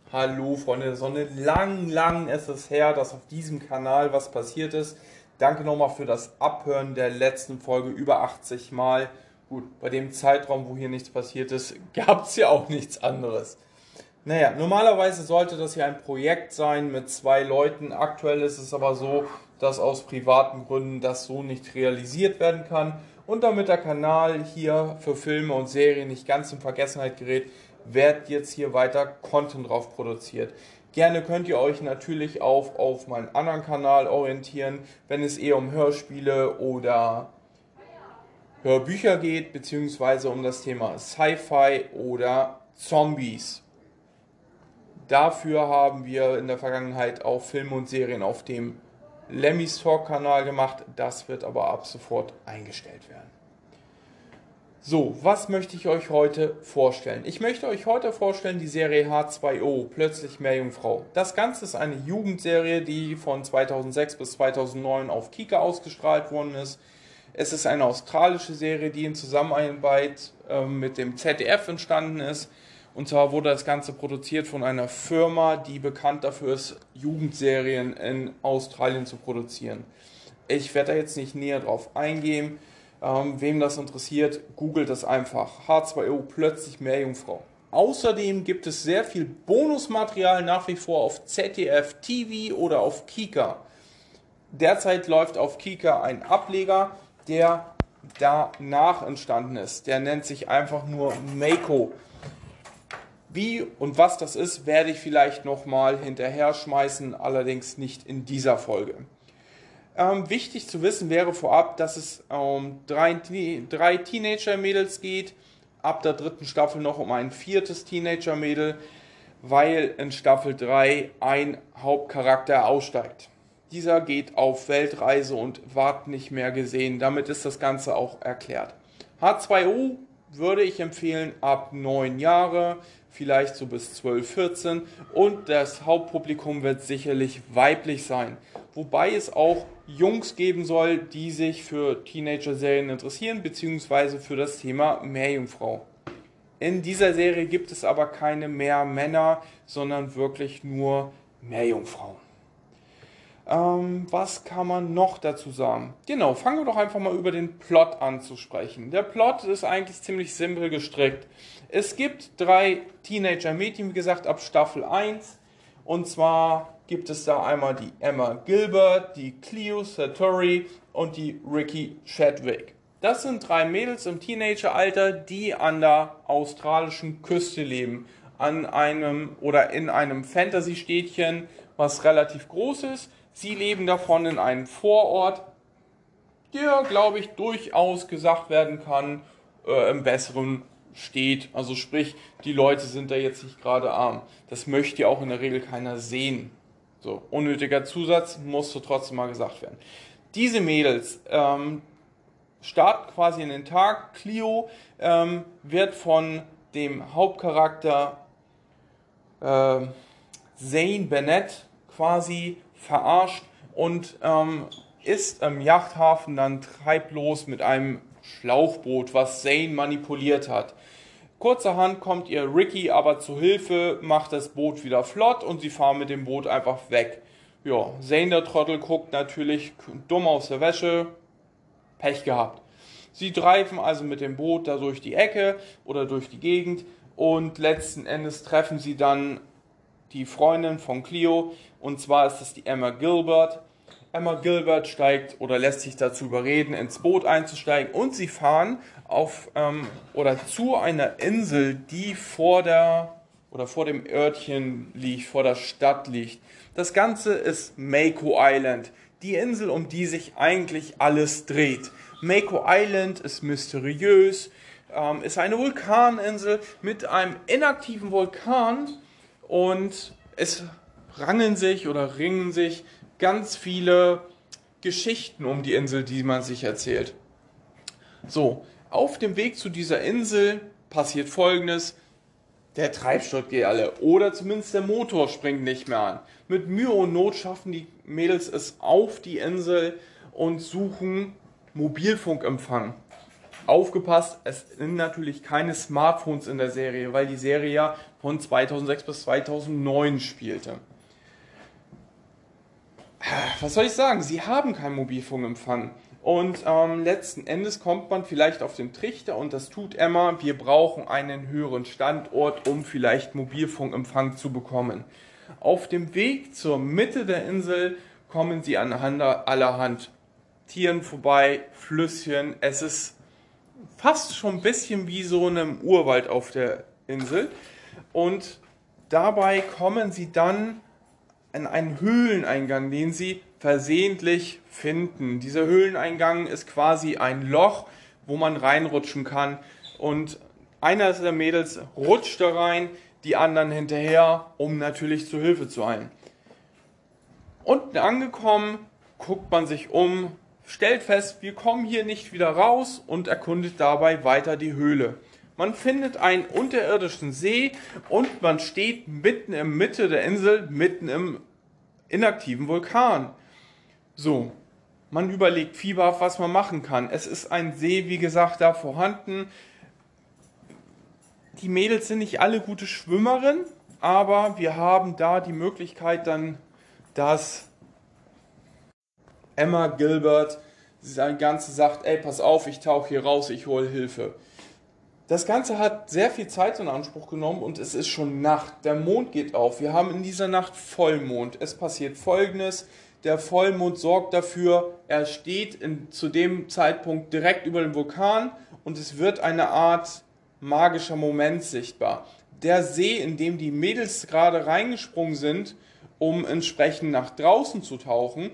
Hallo Freunde der Sonne, lang ist es her, dass auf diesem Kanal was passiert ist. Danke nochmal für das Abhören der letzten Folge über 80 Mal. Gut, bei dem Zeitraum, wo hier nichts passiert ist, gab es ja auch nichts anderes. Naja, normalerweise sollte das ja ein Projekt sein mit 2 Leuten. Aktuell ist es aber so, dass aus privaten Gründen das so nicht realisiert werden kann. Und damit der Kanal hier für Filme und Serien nicht ganz in Vergessenheit gerät, wird jetzt hier weiter Content drauf produziert. Gerne könnt ihr euch natürlich auch auf meinen anderen Kanal orientieren, wenn es eher um Hörspiele oder Hörbücher geht, beziehungsweise um das Thema Sci-Fi oder Zombies. Dafür haben wir in der Vergangenheit auch Filme und Serien auf dem Lemmys Talk Kanal gemacht. Das wird aber ab sofort eingestellt werden. So, was möchte ich euch heute vorstellen? Ich möchte euch heute vorstellen die Serie H2O, Plötzlich Meerjungfrau. Das Ganze ist eine Jugendserie, die von 2006 bis 2009 auf Kika ausgestrahlt worden ist. Es ist eine australische Serie, die in Zusammenarbeit mit dem ZDF entstanden ist. Und zwar wurde das Ganze produziert von einer Firma, die bekannt dafür ist, Jugendserien in Australien zu produzieren. Ich werde da jetzt nicht näher drauf eingehen. Wem das interessiert, googelt das einfach. H2O, Plötzlich Meerjungfrau. Außerdem gibt es sehr viel Bonusmaterial nach wie vor auf ZDF TV oder auf Kika. Derzeit läuft auf Kika ein Ableger, der danach entstanden ist. Der nennt sich einfach nur Mako. Wie und was das ist, werde ich vielleicht nochmal hinterher schmeißen, allerdings nicht in dieser Folge. Wichtig zu wissen wäre vorab, dass es um drei Teenager-Mädels geht, ab der 3. Staffel noch um ein 4. Teenager-Mädel, weil in Staffel 3 ein Hauptcharakter aussteigt. Dieser geht auf Weltreise und wird nicht mehr gesehen. Damit ist das Ganze auch erklärt. H2O würde ich empfehlen ab 9 Jahre, vielleicht so bis 12, 14, und das Hauptpublikum wird sicherlich weiblich sein. Wobei es auch Jungs geben soll, die sich für Teenager-Serien interessieren, beziehungsweise für das Thema Meerjungfrau. In dieser Serie gibt es aber keine Meermänner, sondern wirklich nur Meerjungfrauen. Was kann man noch dazu sagen? Genau, fangen wir doch einfach mal über den Plot an zu sprechen. Der Plot ist eigentlich ziemlich simpel gestrickt. Es gibt 3 Teenager-Mädchen, wie gesagt, ab Staffel 1. Und zwar gibt es da einmal die Emma Gilbert, die Cleo Satori und die Ricky Chadwick. Das sind 3 Mädels im Teenageralter, die an der australischen Küste leben. An einem oder in einem Fantasy-Städtchen, was relativ groß ist. Sie leben davon in einem Vorort, der, glaube ich, durchaus gesagt werden kann, im Besseren steht. Also sprich, die Leute sind da jetzt nicht gerade arm. Das möchte ja auch in der Regel keiner sehen. So, unnötiger Zusatz, musste trotzdem mal gesagt werden. Diese Mädels starten quasi in den Tag. Cleo wird von dem Hauptcharakter Zane Bennett quasi verarscht und ist im Yachthafen dann treiblos mit einem Schlauchboot, was Zane manipuliert hat. Kurzerhand kommt ihr Ricky aber zu Hilfe, macht das Boot wieder flott und sie fahren mit dem Boot einfach weg. Ja, Zane der Trottel guckt natürlich dumm aus der Wäsche, Pech gehabt. Sie treiben also mit dem Boot da durch die Ecke oder durch die Gegend und letzten Endes treffen sie dann die Freundin von Cleo, und zwar ist es die Emma Gilbert. Emma Gilbert steigt oder lässt sich dazu überreden, ins Boot einzusteigen, und sie fahren auf oder zu einer Insel, die vor dem Örtchen liegt, vor der Stadt liegt. Das Ganze ist Mako Island, die Insel, um die sich eigentlich alles dreht. Mako Island ist mysteriös, ist eine Vulkaninsel mit einem inaktiven Vulkan. Und es ringen sich ganz viele Geschichten um die Insel, die man sich erzählt. So, auf dem Weg zu dieser Insel passiert Folgendes: Der Treibstoff geht alle oder zumindest der Motor springt nicht mehr an. Mit Mühe und Not schaffen die Mädels es auf die Insel und suchen Mobilfunkempfang. Aufgepasst, es sind natürlich keine Smartphones in der Serie, weil die Serie ja von 2006 bis 2009 spielte. Was soll ich sagen? Sie haben keinen Mobilfunkempfang. Und letzten Endes kommt man vielleicht auf den Trichter, und das tut Emma, wir brauchen einen höheren Standort, um vielleicht Mobilfunkempfang zu bekommen. Auf dem Weg zur Mitte der Insel kommen sie an allerhand Tieren vorbei, Flüsschen. Es ist fast schon ein bisschen wie so einem Urwald auf der Insel. Und dabei kommen sie dann an einen Höhleneingang, den sie versehentlich finden. Dieser Höhleneingang ist quasi ein Loch, wo man reinrutschen kann. Und einer der Mädels rutscht da rein, die anderen hinterher, um natürlich zur Hilfe zu eilen. Unten angekommen, guckt man sich um, stellt fest, wir kommen hier nicht wieder raus und erkundet dabei weiter die Höhle. Man findet einen unterirdischen See und man steht mitten in der Mitte der Insel, mitten im inaktiven Vulkan. So, man überlegt fieberhaft, was man machen kann. Es ist ein See, wie gesagt, da vorhanden. Die Mädels sind nicht alle gute Schwimmerinnen, aber wir haben da die Möglichkeit dann, dass Emma Gilbert sein Ganze sagt, ey, pass auf, ich tauche hier raus, ich hole Hilfe. Das Ganze hat sehr viel Zeit in Anspruch genommen und es ist schon Nacht. Der Mond geht auf. Wir haben in dieser Nacht Vollmond. Es passiert Folgendes. Der Vollmond sorgt dafür, er steht zu dem Zeitpunkt direkt über dem Vulkan und es wird eine Art magischer Moment sichtbar. Der See, in dem die Mädels gerade reingesprungen sind, um entsprechend nach draußen zu tauchen,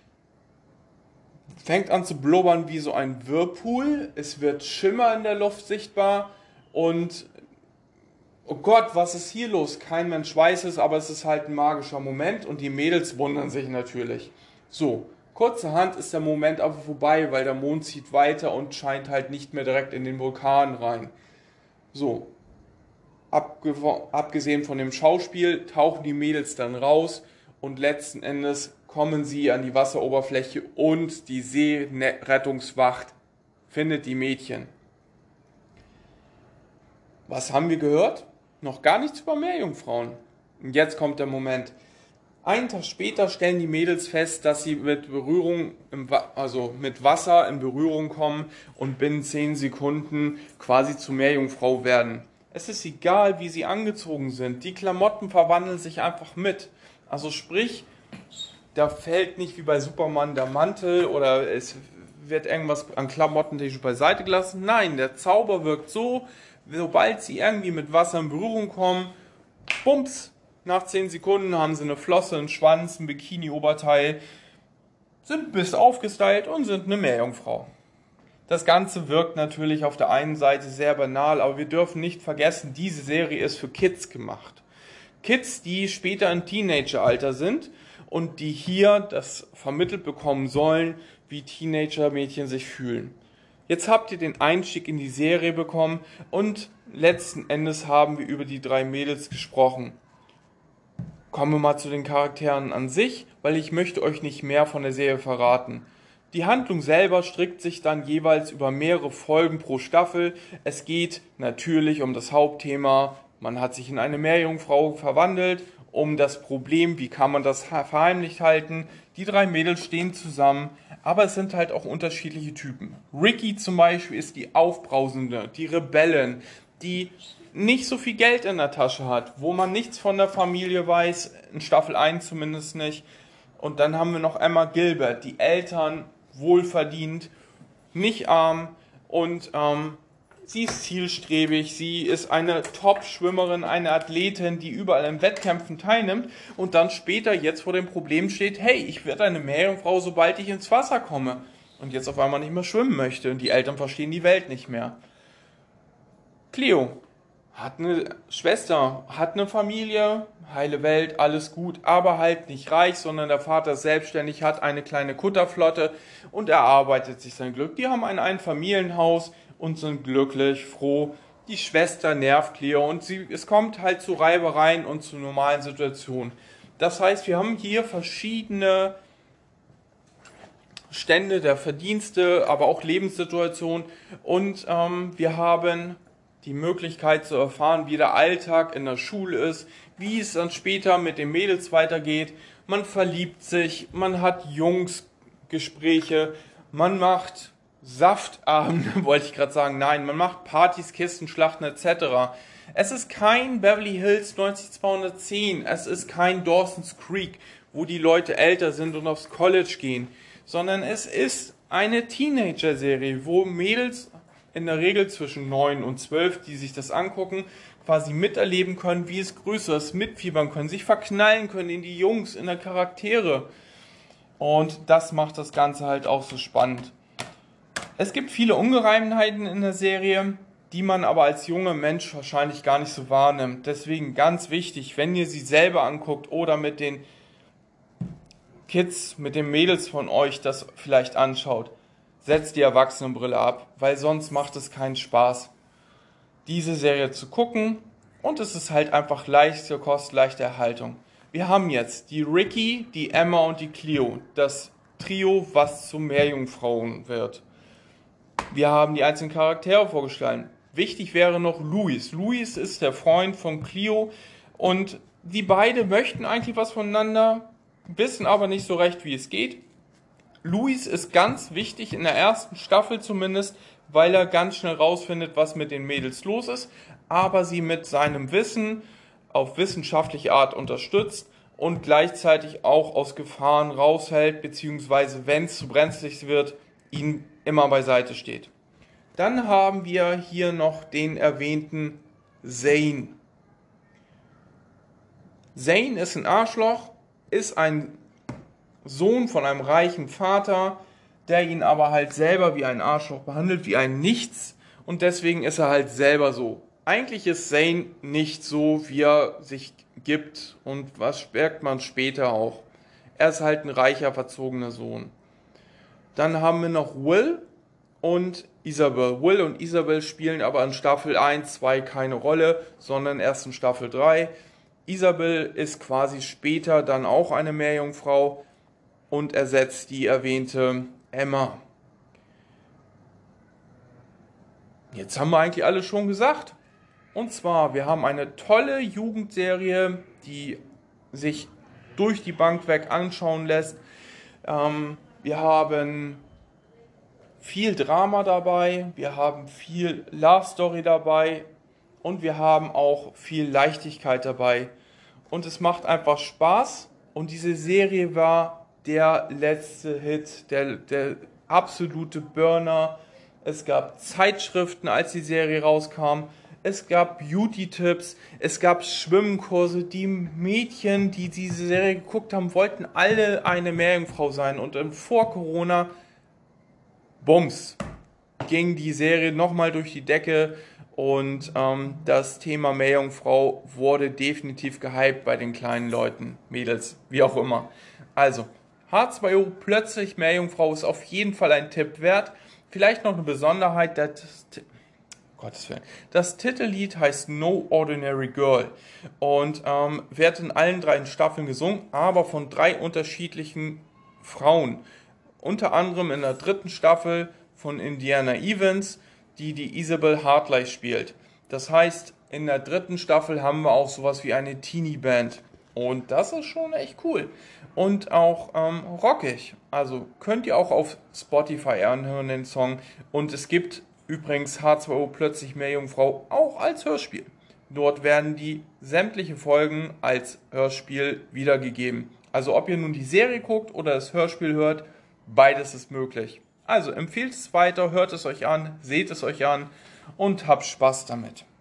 fängt an zu blubbern wie so ein Whirlpool. Es wird Schimmer in der Luft sichtbar und oh Gott, was ist hier los? Kein Mensch weiß es, aber es ist halt ein magischer Moment und die Mädels wundern sich natürlich. So, kurzerhand ist der Moment aber vorbei, weil der Mond zieht weiter und scheint halt nicht mehr direkt in den Vulkan rein. So, abgesehen von dem Schauspiel tauchen die Mädels dann raus und letzten Endes kommen sie an die Wasseroberfläche und die Seerettungswacht findet die Mädchen. Was haben wir gehört? Noch gar nichts über Meerjungfrauen. Und jetzt kommt der Moment. Einen Tag später stellen die Mädels fest, dass sie mit mit Wasser in Berührung kommen und binnen 10 Sekunden quasi zur Meerjungfrau werden. Es ist egal, wie sie angezogen sind. Die Klamotten verwandeln sich einfach mit. Also sprich, da fällt nicht wie bei Superman der Mantel oder es wird irgendwas an Klamotten beiseite gelassen. Nein, der Zauber wirkt so, sobald sie irgendwie mit Wasser in Berührung kommen, bums, nach 10 Sekunden haben sie eine Flosse, einen Schwanz, ein Bikini-Oberteil, sind bis aufgestylt und sind eine Meerjungfrau. Das Ganze wirkt natürlich auf der einen Seite sehr banal, aber wir dürfen nicht vergessen, diese Serie ist für Kids gemacht. Kids, die später im Teenageralter sind und die hier das vermittelt bekommen sollen, wie Teenager-Mädchen sich fühlen. Jetzt habt ihr den Einstieg in die Serie bekommen und letzten Endes haben wir über die 3 Mädels gesprochen. Kommen wir mal zu den Charakteren an sich, weil ich möchte euch nicht mehr von der Serie verraten. Die Handlung selber strickt sich dann jeweils über mehrere Folgen pro Staffel. Es geht natürlich um das Hauptthema, man hat sich in eine Meerjungfrau verwandelt, um das Problem, wie kann man das verheimlicht halten. Die 3 Mädels stehen zusammen, aber es sind halt auch unterschiedliche Typen. Ricky zum Beispiel ist die Aufbrausende, die Rebellin, die nicht so viel Geld in der Tasche hat, wo man nichts von der Familie weiß, in Staffel 1 zumindest nicht. Und dann haben wir noch Emma Gilbert, die Eltern, wohlverdient, nicht arm und sie ist zielstrebig, sie ist eine Top-Schwimmerin, eine Athletin, die überall in Wettkämpfen teilnimmt und dann später jetzt vor dem Problem steht, hey, ich werde eine Meerjungfrau, sobald ich ins Wasser komme und jetzt auf einmal nicht mehr schwimmen möchte und die Eltern verstehen die Welt nicht mehr. Cleo hat eine Schwester, hat eine Familie, heile Welt, alles gut, aber halt nicht reich, sondern der Vater ist selbstständig, hat eine kleine Kutterflotte und erarbeitet sich sein Glück. Die haben ein Einfamilienhaus und sind glücklich, froh. Die Schwester nervt Cleo und es kommt halt zu Reibereien und zu normalen Situationen. Das heißt, wir haben hier verschiedene Stände der Verdienste, aber auch Lebenssituationen und wir haben die Möglichkeit zu erfahren, wie der Alltag in der Schule ist, wie es dann später mit den Mädels weitergeht. Man verliebt sich, man hat Jungsgespräche, man macht Saftabende, wollte ich gerade sagen, nein, man macht Partys, Kistenschlachten etc. Es ist kein Beverly Hills 90210, es ist kein Dawson's Creek, wo die Leute älter sind und aufs College gehen, sondern es ist eine Teenager-Serie, wo Mädels in der Regel zwischen 9 und 12, die sich das angucken, quasi miterleben können, wie es größer ist, mitfiebern können, sich verknallen können in die Jungs, in der Charaktere. Und das macht das Ganze halt auch so spannend. Es gibt viele Ungereimtheiten in der Serie, die man aber als junger Mensch wahrscheinlich gar nicht so wahrnimmt. Deswegen ganz wichtig, wenn ihr sie selber anguckt oder mit den Kids, mit den Mädels von euch das vielleicht anschaut, setzt die Erwachsenenbrille ab, weil sonst macht es keinen Spaß, diese Serie zu gucken, und es ist halt einfach leichte Kost, leichte Erhaltung. Wir haben jetzt die Ricky, die Emma und die Cleo, das Trio, was zu Meerjungfrauen wird. Wir haben die einzelnen Charaktere vorgestellt. Wichtig wäre noch Louis. Louis ist der Freund von Cleo und die beiden möchten eigentlich was voneinander, wissen aber nicht so recht, wie es geht. Louis ist ganz wichtig in der ersten Staffel zumindest, weil er ganz schnell rausfindet, was mit den Mädels los ist, aber sie mit seinem Wissen auf wissenschaftliche Art unterstützt und gleichzeitig auch aus Gefahren raushält, beziehungsweise wenn es zu brenzlig wird, ihnen immer beiseite steht. Dann haben wir hier noch den erwähnten Zane. Zane ist ein Arschloch, ist ein Sohn von einem reichen Vater, der ihn aber halt selber wie ein Arschloch behandelt, wie ein Nichts, und deswegen ist er halt selber so. Eigentlich ist Zane nicht so, wie er sich gibt, und was merkt man später auch. Er ist halt ein reicher, verzogener Sohn. Dann haben wir noch Will und Isabel. Will und Isabel spielen aber in Staffel 1, 2 keine Rolle, sondern erst in Staffel 3. Isabel ist quasi später dann auch eine Meerjungfrau und ersetzt die erwähnte Emma. Jetzt haben wir eigentlich alles schon gesagt. Und zwar, wir haben eine tolle Jugendserie, die sich durch die Bank weg anschauen lässt. Wir haben viel Drama dabei, wir haben viel Love Story dabei und wir haben auch viel Leichtigkeit dabei. Und es macht einfach Spaß, und diese Serie war der letzte Hit, der absolute Burner. Es gab Zeitschriften, als die Serie rauskam. Es gab Beauty-Tipps, es gab Schwimmkurse. Die Mädchen, die diese Serie geguckt haben, wollten alle eine Meerjungfrau sein. Und vor Corona, bums, ging die Serie nochmal durch die Decke. Und das Thema Meerjungfrau wurde definitiv gehypt bei den kleinen Leuten, Mädels, wie auch immer. Also, H2O plötzlich Meerjungfrau ist auf jeden Fall ein Tipp wert. Vielleicht noch eine Besonderheit, das Titellied heißt No Ordinary Girl und wird in allen 3 Staffeln gesungen, aber von 3 unterschiedlichen Frauen. Unter anderem in der 3. Staffel von Indiana Evans, die Isabel Hartley spielt. Das heißt, in der 3. Staffel haben wir auch sowas wie eine Teenie-Band. Und das ist schon echt cool. Und auch rockig. Also könnt ihr auch auf Spotify anhören, den Song. Und es gibt übrigens H2O plötzlich Meerjungfrau auch als Hörspiel. Dort werden die sämtliche Folgen als Hörspiel wiedergegeben. Also ob ihr nun die Serie guckt oder das Hörspiel hört, beides ist möglich. Also empfehlt es weiter, hört es euch an, seht es euch an und habt Spaß damit.